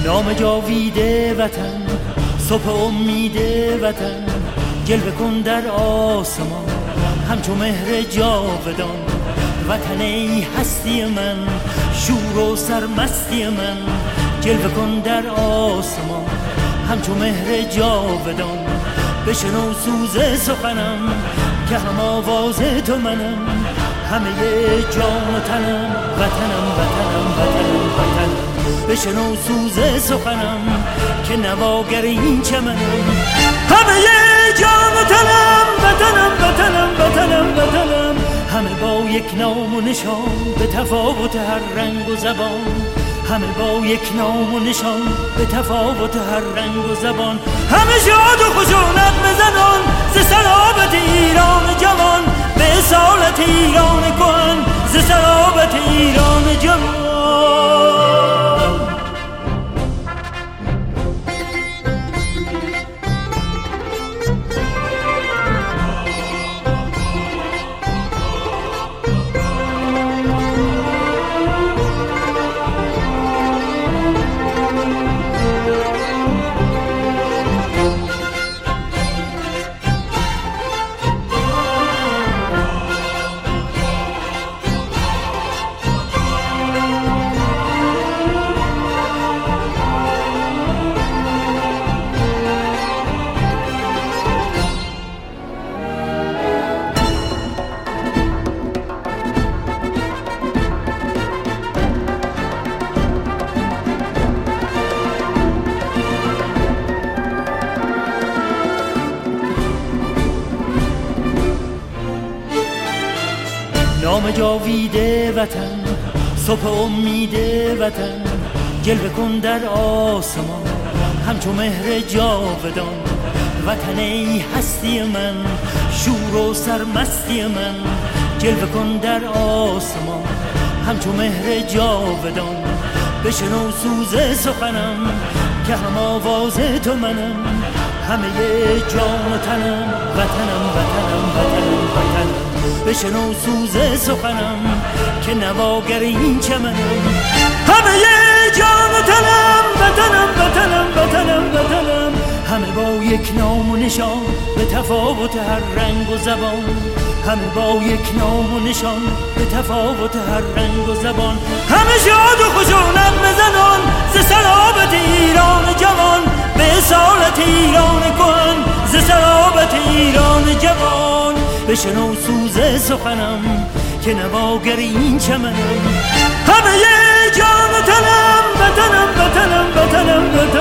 نام جاویده وطن، صبح امید وطن، جلوه کن در آسمان همچو مهر جاودان. وطن ای هستی من، شور و سرمستی من، جلوه کن در آسمان همچو مهر جاودان. بشنو سوز سخنم که هم آواز تو منم، همه جان و تنم وطنم وطنم وطنم وطنم. بشنو سوز سخنم که نواگر این چمنم، همه جان و تنم وطنم وطنم وطنم وطنم. همه با یک نام و نشان به تفاوت هر رنگ و زبان، همه با یک نام و نشان به تفاوت هر رنگ و زبان. همه شاد و خوش و نغمه زنان ز سرابت ایران جوان، به اصالت ایران کهن ز سرابت ایران جوان. نام جاویده وطن، صبح امید وطن، جلوه کن در آسمان همچو مهر جاودان. وطن ای هستی من، شور و سرمستی من، جلوه کن در آسمان همچو مهر جاودان. بشنو سوز سخنم که هم آواز تو منم، همه جان و تنم وطنم وطنم وطنم وطنم. بشنو سوز سخنم که نواگر این چمنم، همه جان و تنم وطنم وطنم وطنم وطنم. همه با یک نام و نشان به تفاوت هر رنگ و زبان، همه با یک نام و نشان به تفاوت هر رنگ و زبان. همه شاد و خوش و نغمه زنان ز سرابت ایران جوان، به اصالت ایران کهن ز سرابت ایران جوان. بشنو سوز سخنم که نواگر این چمنم، همه جان و تنم وطنم وطنم وطنم وطنم.